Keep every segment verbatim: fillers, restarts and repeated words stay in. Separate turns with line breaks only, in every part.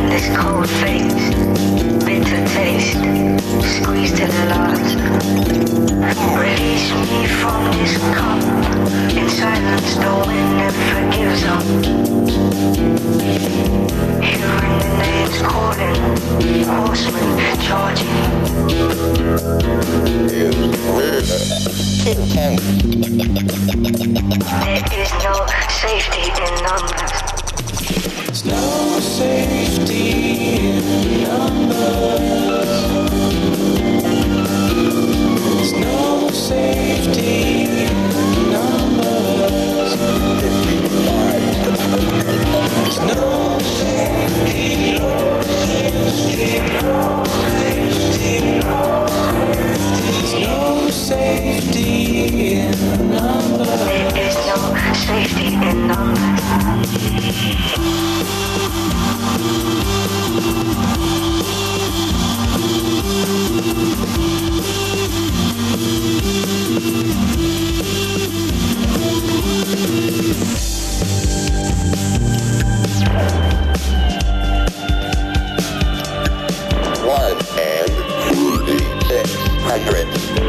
this cold face, bitter taste, squeeze to the last. Release me from this cup, in silence the wind never gives up. Hearing the names calling, horsemen charging. There is no safety in numbers.
There's no safety in numbers. There's no safety in numbers. There's no safety, no safety, no safety, no There's no safety in numbers.
There is no safety in numbers.
One and six hundred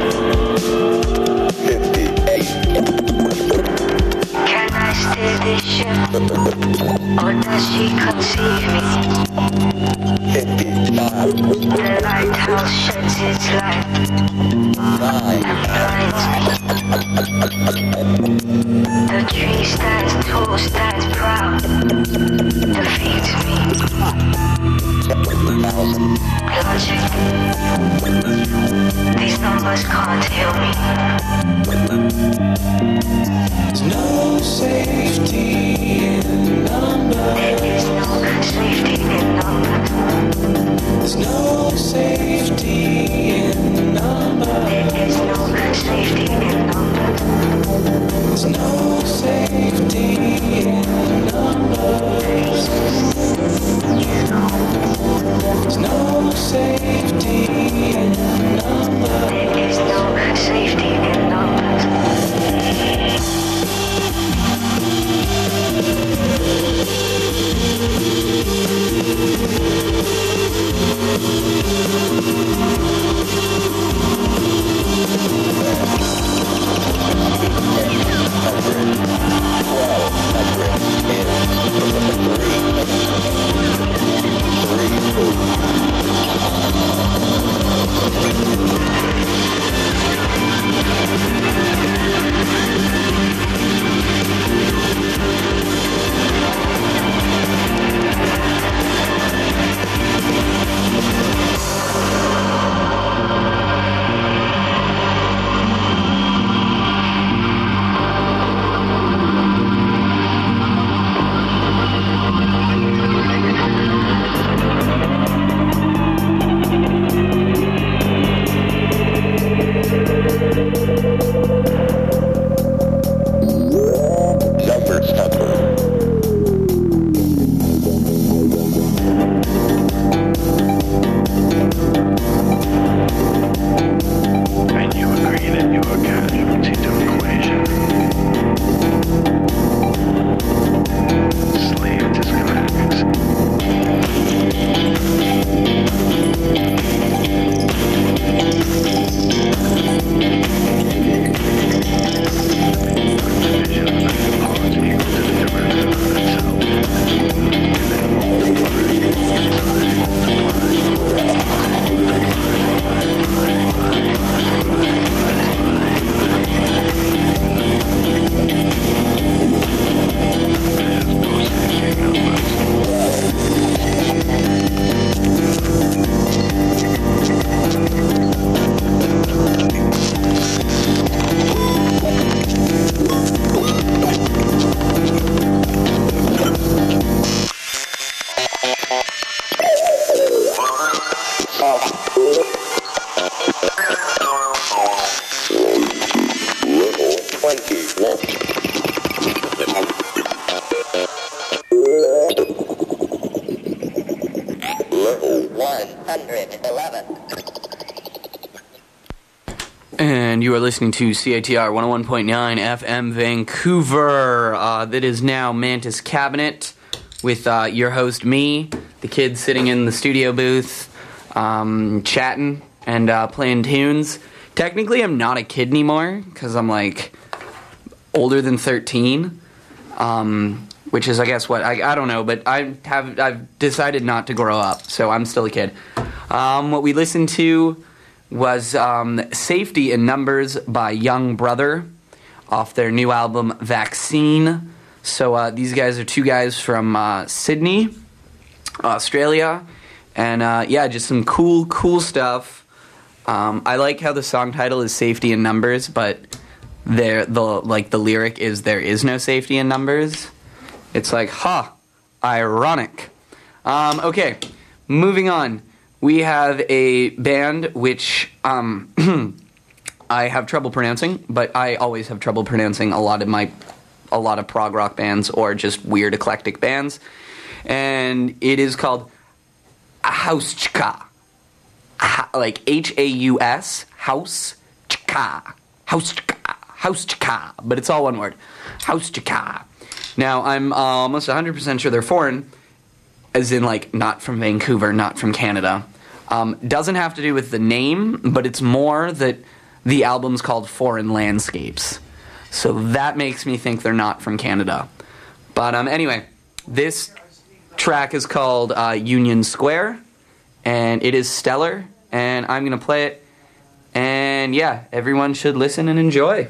fifty-eight.
Can I steer this ship, or does she conceive me?
Fifty-five.
The lighthouse sheds its light
Nine.
and blinds me. The tree stands tall, stands proud, defeats me.
Thousand.
Logic. These numbers can't heal me.
There's no safety in numbers.
There is no safety in numbers.
There's no safety in numbers.
There is no safety in numbers.
There's no safety in numbers. There's no safety in numbers.
There is no safety in numbers.
one hundred eleven.
And you are listening to C I T R one oh one point nine F M Vancouver. Uh, that is now Mantis Cabinet with uh, your host, me, the the kids sitting in the studio booth, um, chatting and uh, playing tunes. Technically, I'm not a kid anymore because I'm like older than thirteen, um, which is, I guess, what I, I don't know, but I have I've decided not to grow up, so I'm still a kid. Um, what we listened to was um, "Safety in Numbers" by Young Brother off their new album "Vaccine." So uh, these guys are two guys from uh, Sydney, Australia, and uh, yeah, just some cool, cool stuff. Um, I like how the song title is "Safety in Numbers," but there, the like the lyric is "There is no safety in numbers." It's like, huh, ironic. Um, okay, moving on. We have a band which um, I have trouble pronouncing, but I always have trouble pronouncing a lot of my a lot of prog rock bands or just weird eclectic bands, and it is called Hauschka. Ha, like H A U S, House Chka, Hauschka, Hauschka, but it's all one word, Hauschka. Now, I'm uh, almost one hundred percent sure they're foreign, as in, like, not from Vancouver, not from Canada. Um, doesn't have to do with the name, but it's more that the album's called Foreign Landscapes. So that makes me think they're not from Canada. But um, anyway, this track is called uh, Union Square, and it is stellar, and I'm going to play it. And yeah, everyone should listen and enjoy.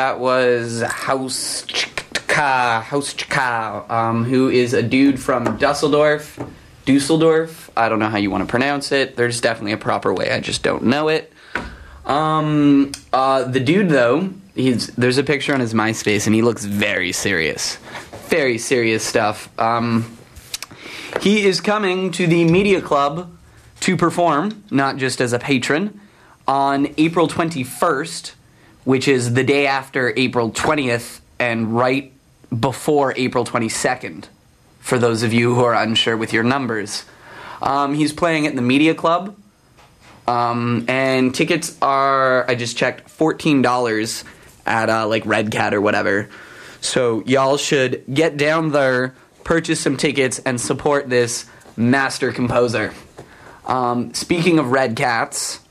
that was House Chika, House Chika, um, who is a dude from Dusseldorf, Dusseldorf. I don't know how you want to pronounce it. There's definitely a proper way. I just don't know it. Um, uh, the dude, though, he's there's a picture on his MySpace, and he looks very serious. Very serious stuff. Um, he is coming to the Media Club to perform, not just as a patron, on April twenty-first, which is the day after April twentieth and right before April twenty-second, for those of you who are unsure with your numbers. Um, he's playing at the Media Club, um, and tickets are, I just checked, fourteen dollars at uh, like Red Cat or whatever. So y'all should get down there, purchase some tickets, and support this master composer. Um, speaking of Red Cats,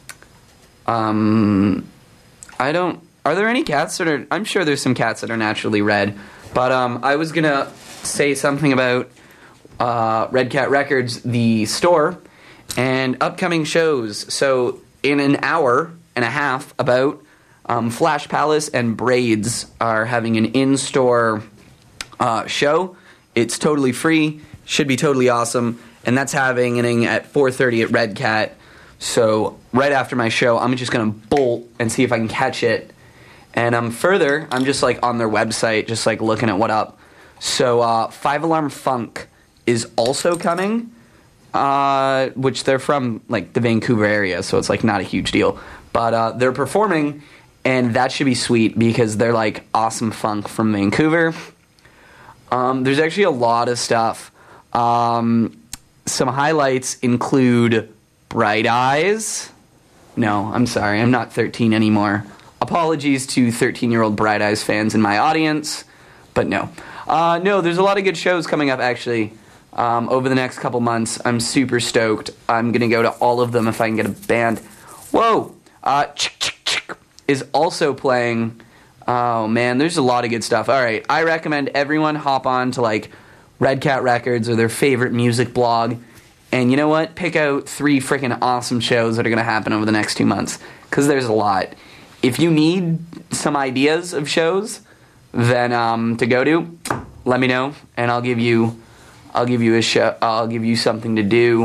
um, I don't... Are there any cats that are... I'm sure there's some cats that are naturally red. But um, I was going to say something about uh, Red Cat Records, the store, and upcoming shows. So in an hour and a half, about, um, Flash Palace and Braids are having an in-store uh, show. It's totally free. Should be totally awesome. And that's happening at four thirty at Red Cat. So right after my show, I'm just going to bolt and see if I can catch it. And um, further, I'm just like on their website, just like looking at what up. So uh, Five Alarm Funk is also coming, uh, which they're from like the Vancouver area, so it's like not a huge deal. But uh, they're performing, and that should be sweet because they're like awesome funk from Vancouver. Um, there's actually a lot of stuff. Um, some highlights include Bright Eyes. No, I'm sorry, I'm not thirteen anymore. Apologies to thirteen-year-old Bright Eyes fans in my audience, but no. Uh, no, there's a lot of good shows coming up, actually, um, over the next couple months. I'm super stoked. I'm going to go to all of them if I can get a band. Whoa! Uh, Chick Chick Chick is also playing. Oh, man, there's a lot of good stuff. All right, I recommend everyone hop on to, like, Red Cat Records or their favorite music blog. And you know what? Pick out three freaking awesome shows that are going to happen over the next two months. Because there's a lot. If you need some ideas of shows, then um, to go to, let me know, and I'll give you, I'll give you a show. I'll give you something to do.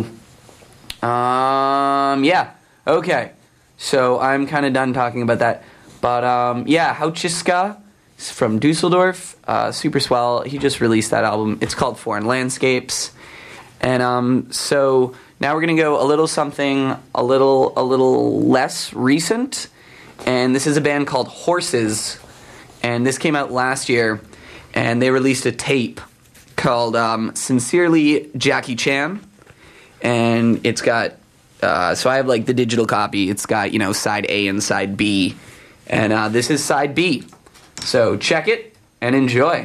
Um, yeah, okay. So I'm kind of done talking about that, but um, yeah, Hauchiska from Dusseldorf, uh, super swell. He just released that album. It's called Foreign Landscapes, and um, so now we're gonna go a little something, a little, a little less recent. And this is a band called Horses, and this came out last year, and they released a tape called um, Sincerely Jackie Chan, and it's got, uh, so I have like the digital copy, it's got, you know, side A and side B, and uh, this is side B, so check it and enjoy.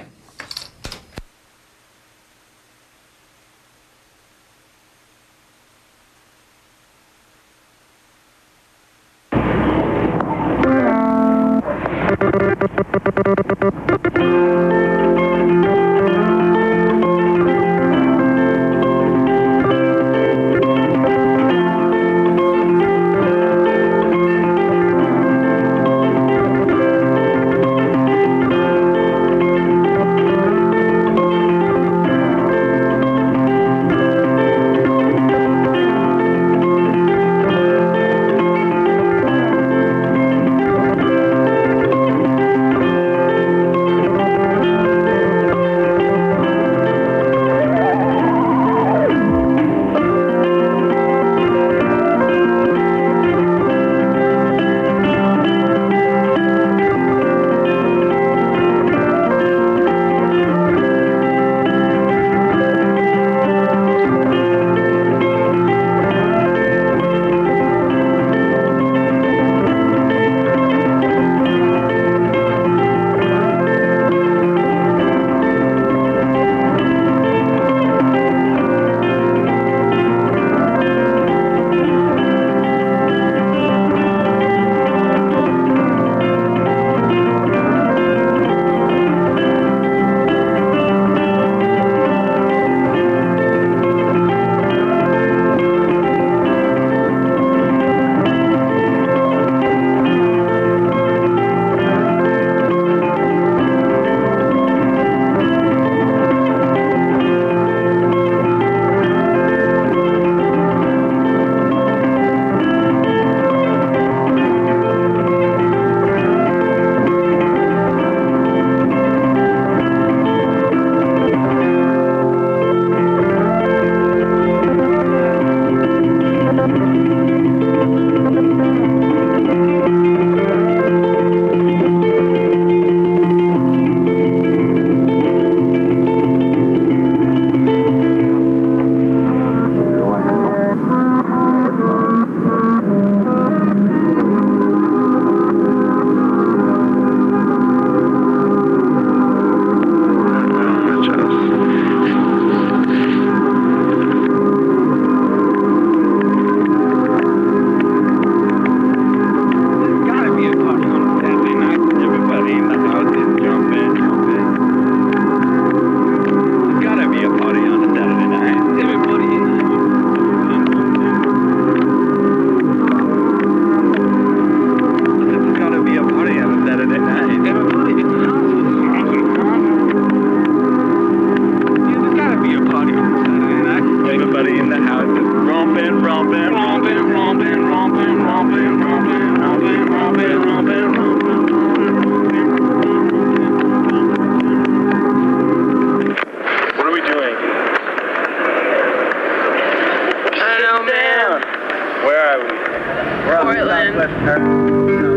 Portland.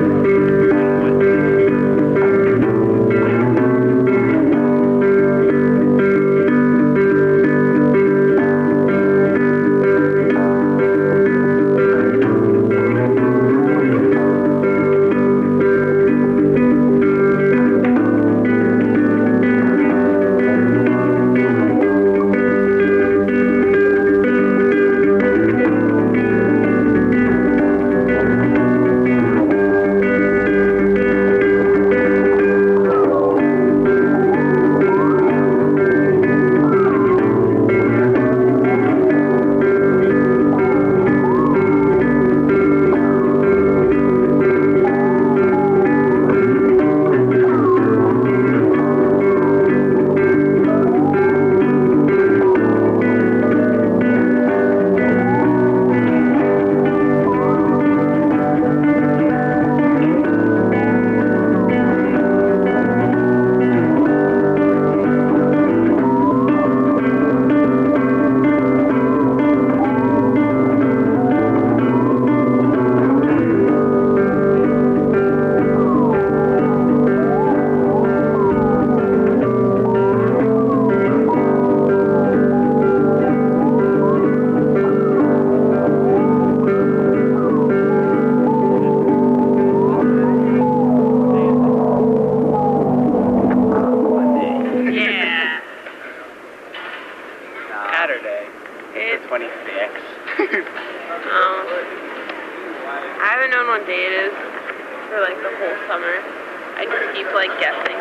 Saturday,
It's,
the twenty-sixth.
um, I haven't known what day it is for like the whole summer. I just keep like guessing.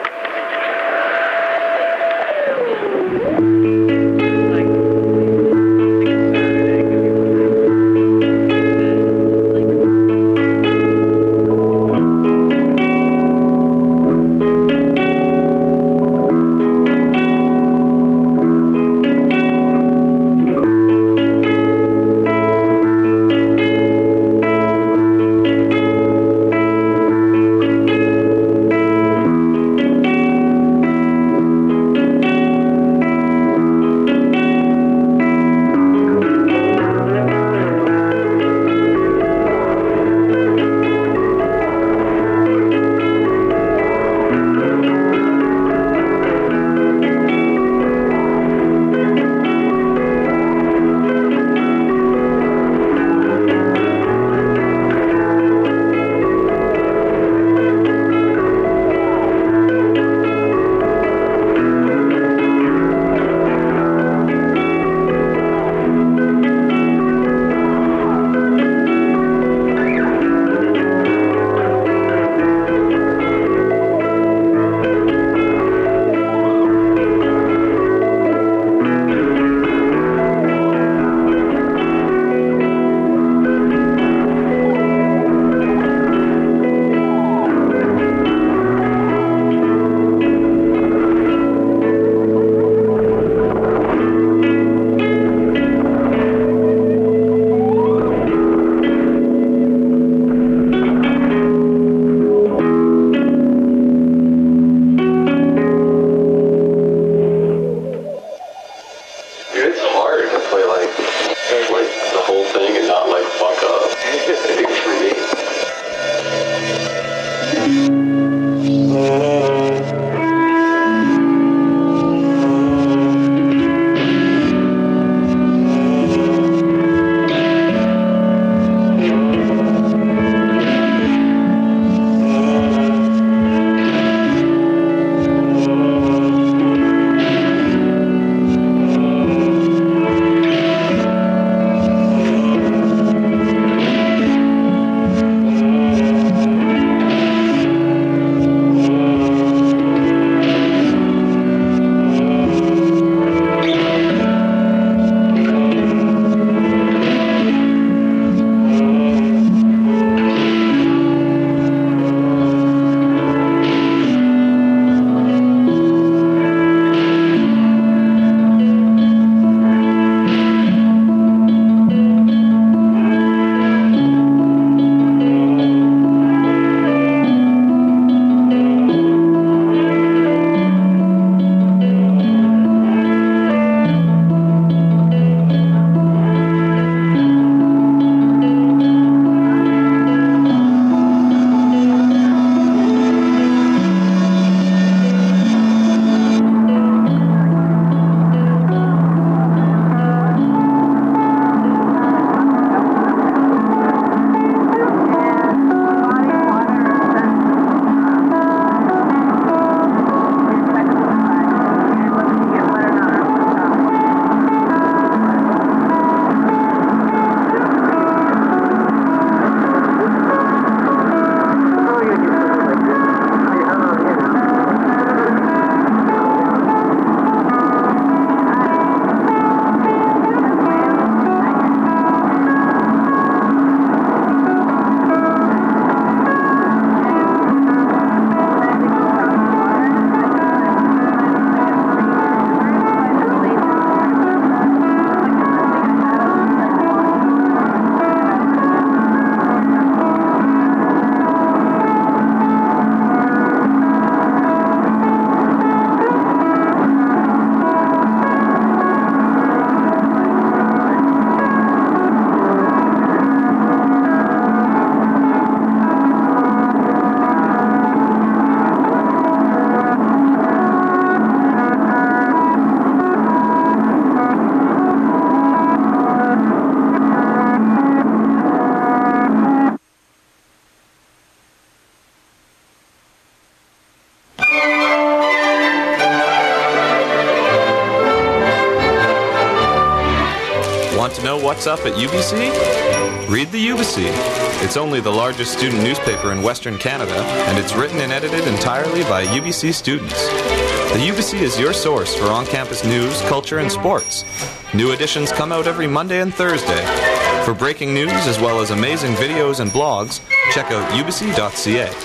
Want to know what's up at U B C? Read the U B C. It's only the largest student newspaper in Western Canada, and it's written and edited entirely by U B C students. The U B C is your source for on-campus news, culture, and sports. New editions come out every Monday and Thursday. For breaking news as well as amazing videos and blogs, check out u b c dot c a.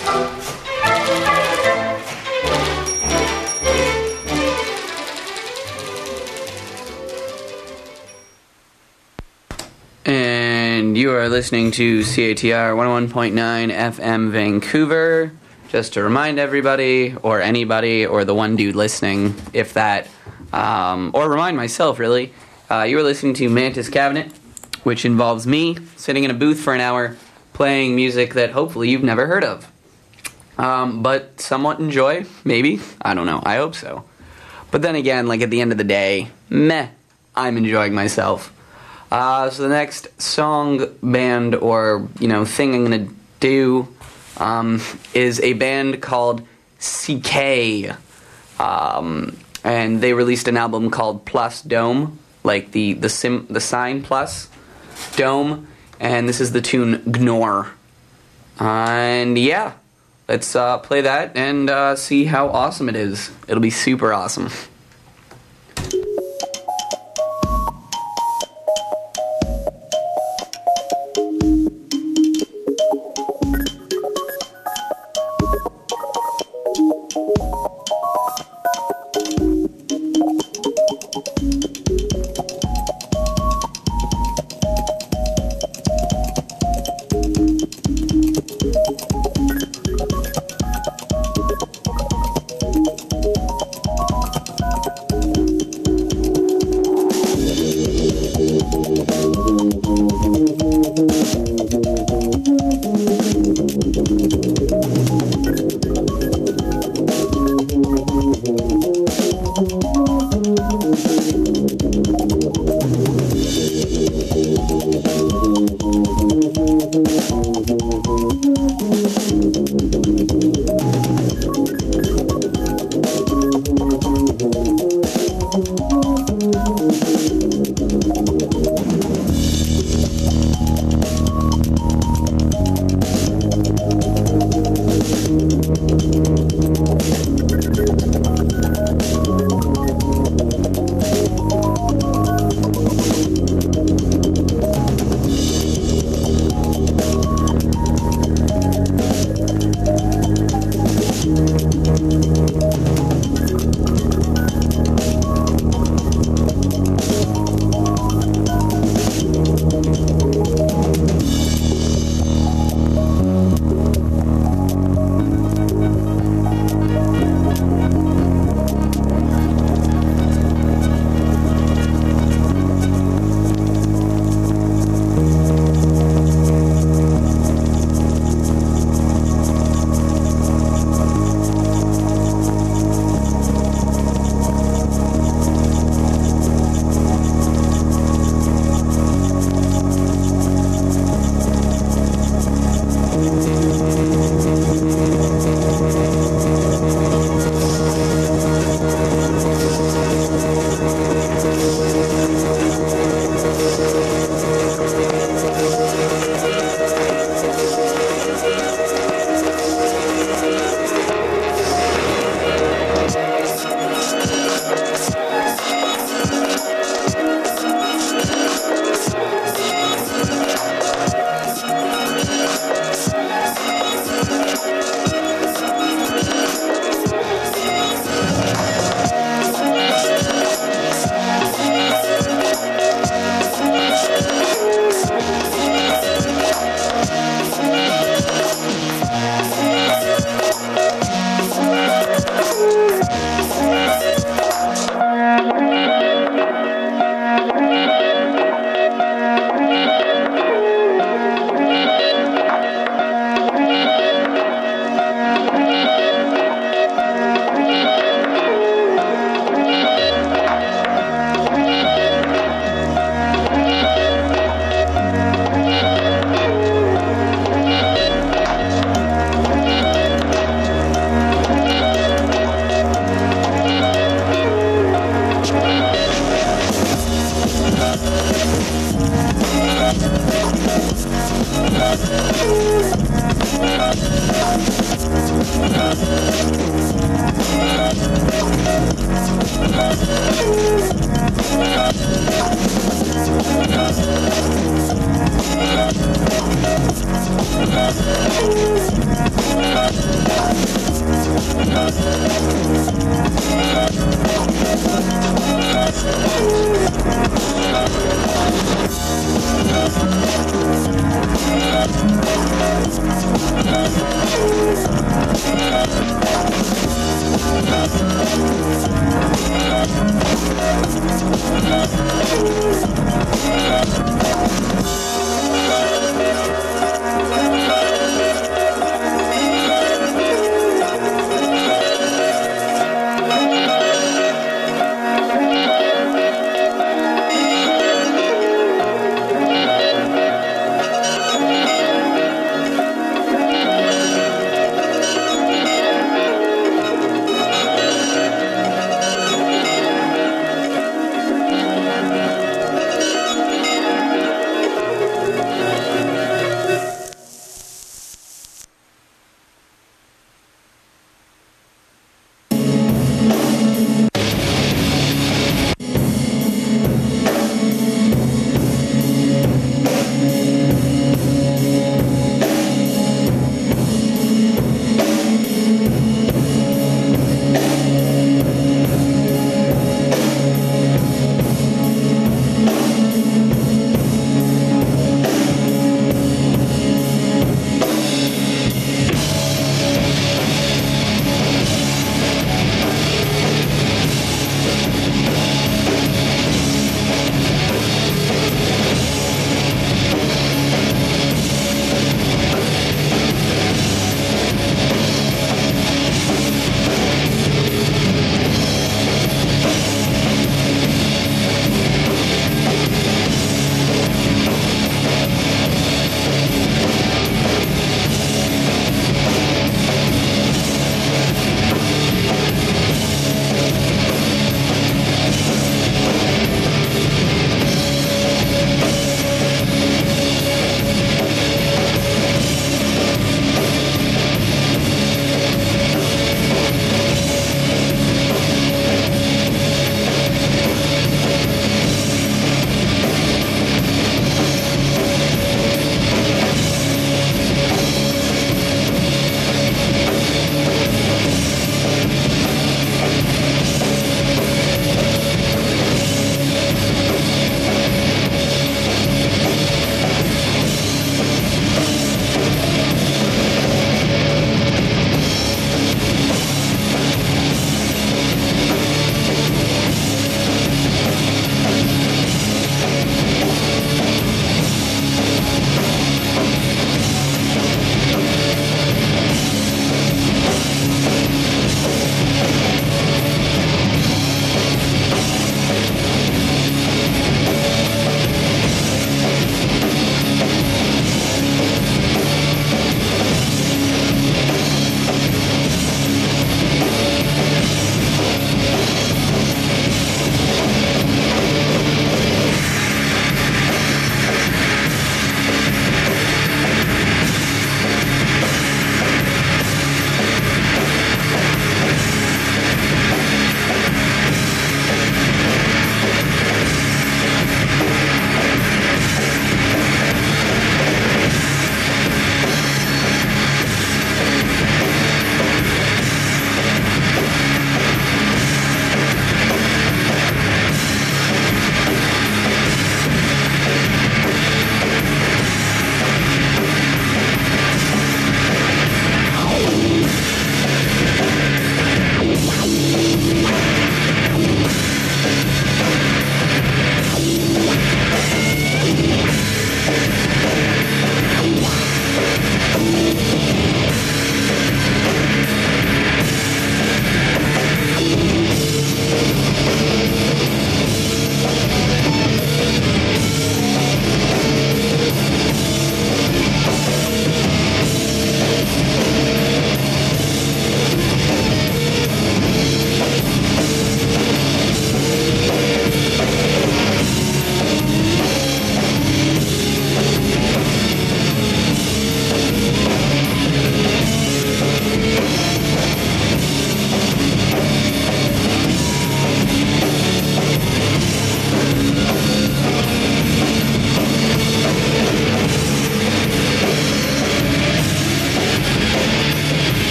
And you are listening to C A T R one oh one point nine F M Vancouver. Just to remind everybody, or anybody, or the one dude listening, if that, um, or remind myself, really, uh, you are listening to Mantis Cabinet, which involves me sitting in a booth for an hour playing music that hopefully you've never heard of. Um, but somewhat enjoy, maybe. I don't know. I hope so. But then again, like at the end of the day, meh, I'm enjoying myself. Uh, so the next song, band, or, you know, thing I'm going to do um, is a band called C K. Um, and they released an album called Plus Dome, like the, the, sim, the sign plus Dome. And this is the tune Gnore. And yeah, let's uh, play that and uh, see how awesome it is. It'll be super awesome.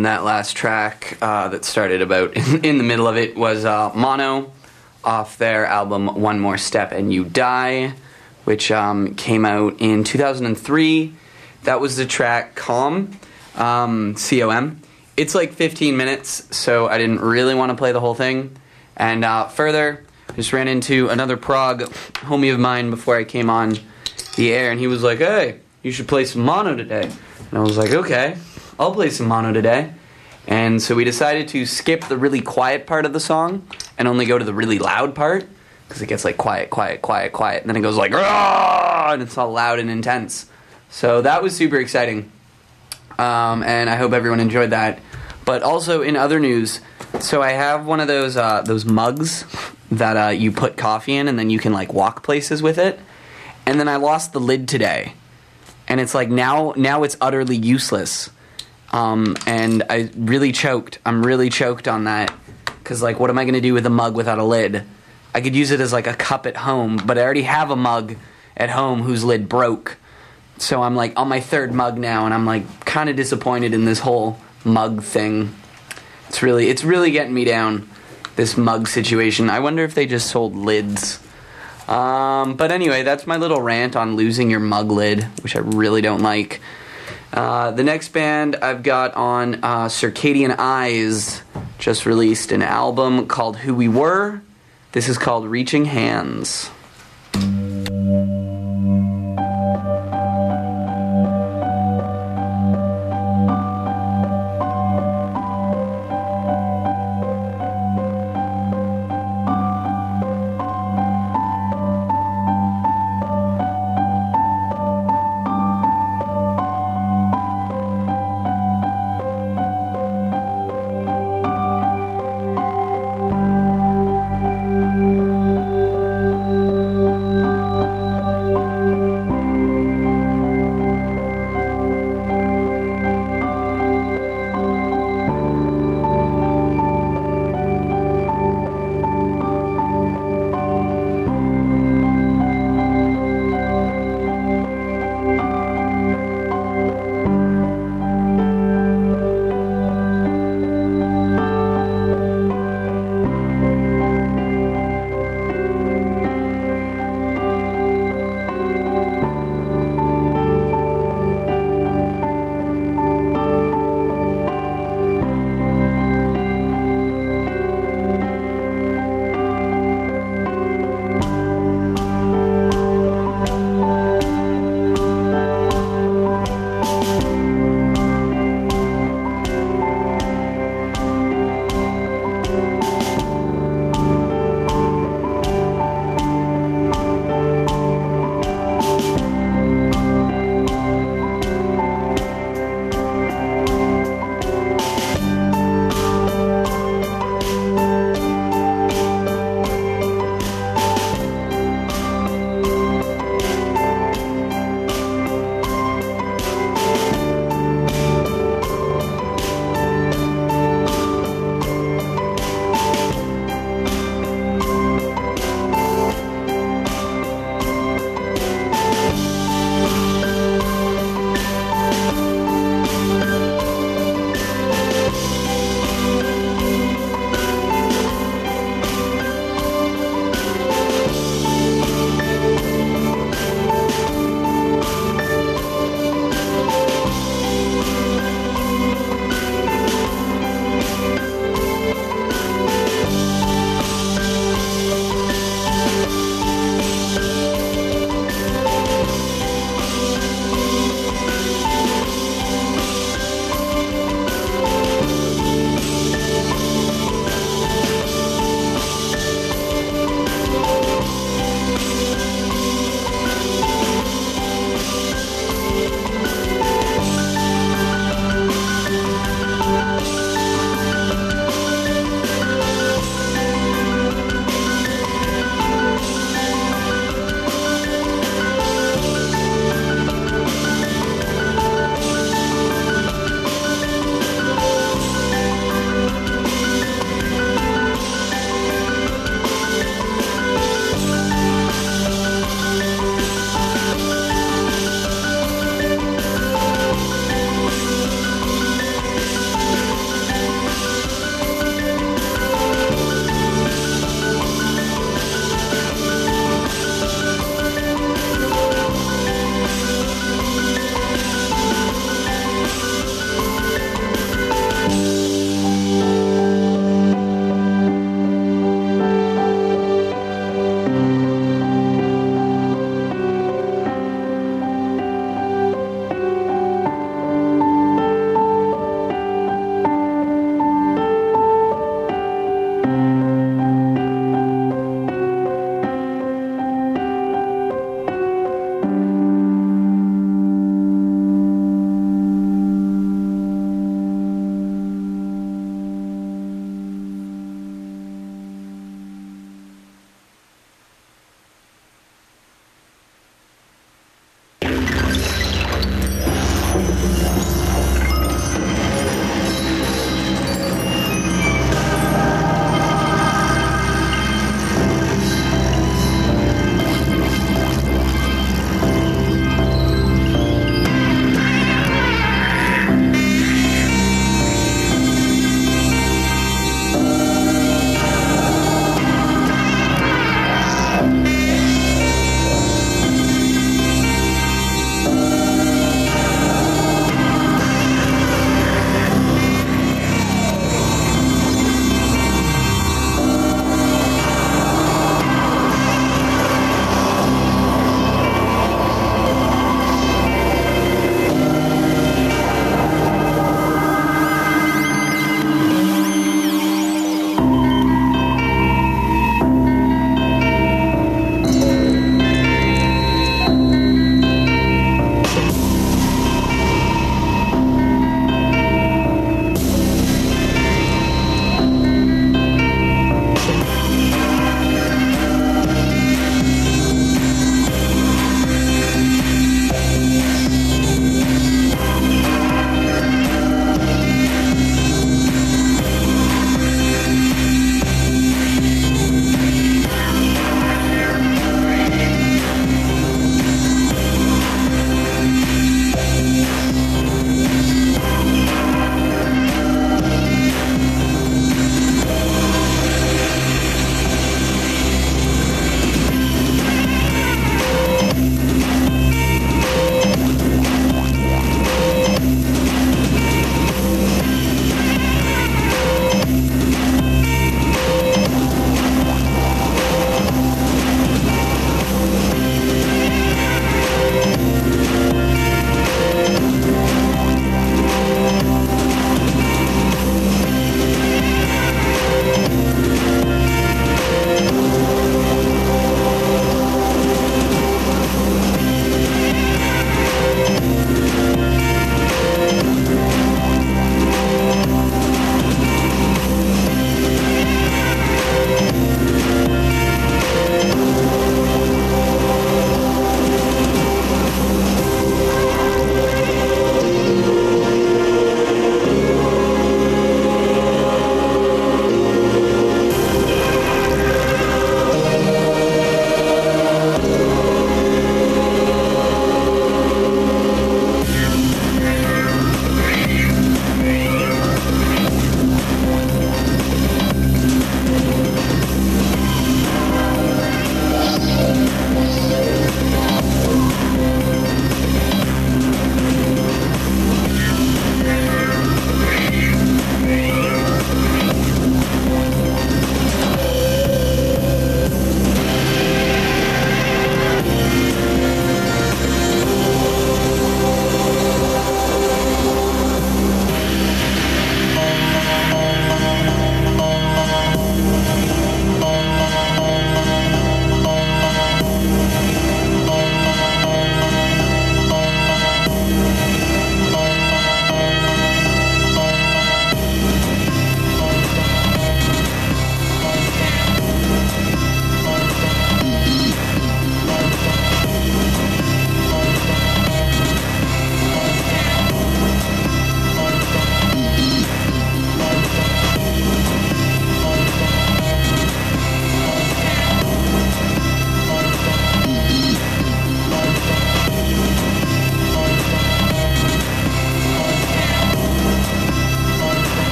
then that last track uh, that started about in, in the middle of it was uh, Mono off their album One More Step and You Die, which um, came out in two thousand three. That was the track Calm, um, C O M. It's like fifteen minutes, so I didn't really want to play the whole thing. And uh, further, I just ran into another prog homie of mine before I came on the air, and he was like, hey, you should play some mono today. And I was like, okay, I'll play some mono today. And so we decided to skip the really quiet part of the song and only go to the really loud part, because it gets like quiet, quiet, quiet, quiet, and then it goes like, "Rah!" and it's all loud and intense. So that was super exciting. Um, and I hope everyone enjoyed that. But also in other news, so I have one of those uh, those mugs that uh, you put coffee in and then you can like walk places with it. And then I lost the lid today. And it's like now now it's utterly useless. Um, and I really choked. I'm really choked on that. Because like what am I going to do with a mug without a lid? I could use it as like a cup at home, but I already have a mug at home whose lid broke. So I'm like on my third mug now, and I'm like kind of disappointed in this whole mug thing. It's really, it's really getting me down, this mug situation. I wonder if they just sold lids. Um, but anyway, that's my little rant on losing your mug lid, which I really don't like. Uh, the next band I've got on uh, Circadian Eyes just released an album called Who We Were. This is called Reaching Hands.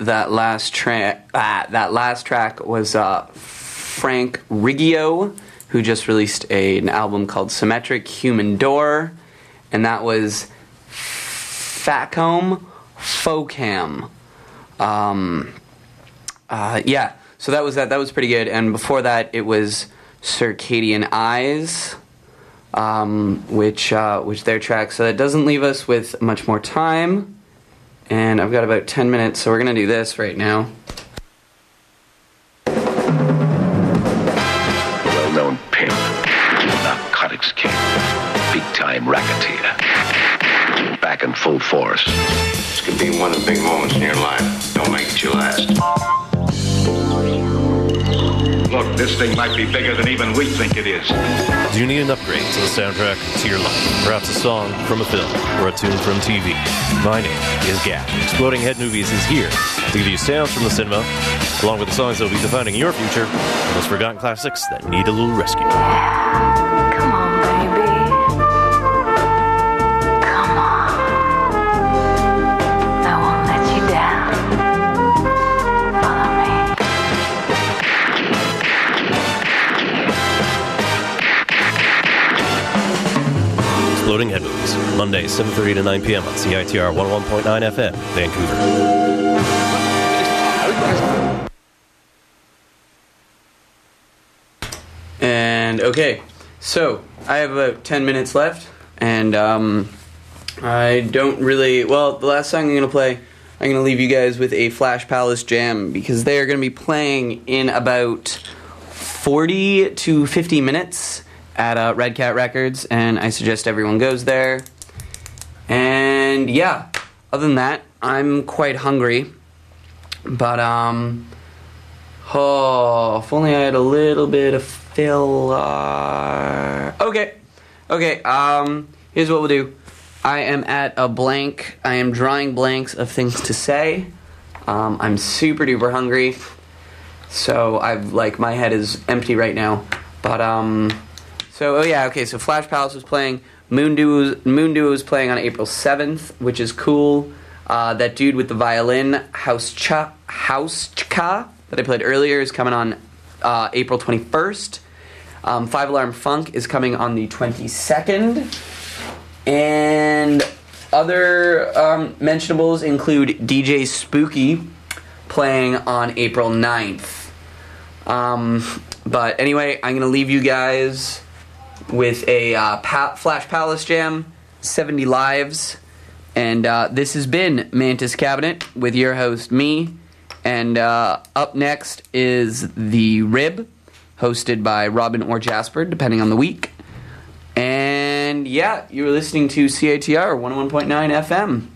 that last track, ah, that last track was uh, Frank Riggio, who just released a, an album called Symmetric Human Door, and that was Facom Focam. Um, uh, yeah, so that was that. That was pretty good. And before that, it was Circadian Eyes, um, which uh, which their track. So that doesn't leave us with much more time. And I've got about ten minutes, so we're gonna do this right now.
Well-known pimp, narcotics king, big-time racketeer, back in full force.
This could be one of the big moments in your life. Don't make it your last.
Look, this thing might be bigger than even we think it is.
Do you need an upgrade to the soundtrack to your life? Perhaps a song from a film or a tune from T V? My name is Gap. Exploding Head Movies is here to give you sounds from the cinema, along with the songs that will be defining your future, and those forgotten classics that need a little rescue.
Come on, baby. Come on. I won't let you down. Follow me.
Exploding Head Movies, Monday, seven thirty to nine p.m. on C I T R one oh one point nine F M, Vancouver.
And okay, so I have about ten minutes left, and um, I don't really. Well, the last song I'm gonna play, I'm gonna leave you guys with a Flash Palace jam because they are gonna be playing in about forty to fifty minutes at uh, Red Cat Records, and I suggest everyone goes there. And yeah, other than that, I'm quite hungry, but um, oh, if only I had a little bit of filler. Okay, okay. Um, here's what we'll do. I am at a blank. I am drawing blanks of things to say. Um, I'm super duper hungry, so I've like my head is empty right now. But um. So, oh yeah, okay, so Flash Palace was playing, Moon Duo, Moon Duo was playing on April seventh, which is cool. Uh, that dude with the violin, House Cha, House Chka, that I played earlier, is coming on uh, April twenty-first. Um, Five Alarm Funk is coming on the twenty-second. And other um, mentionables include D J Spooky playing on April ninth. Um, but anyway, I'm going to leave you guys with a uh, pa- Flash Palace Jam, seventy Lives. And uh, this has been Mantis Cabinet with your host, me. And uh, up next is The Rib, hosted by Robin or Jasper, depending on the week. And yeah, you were listening to C A T R one oh one point nine F M.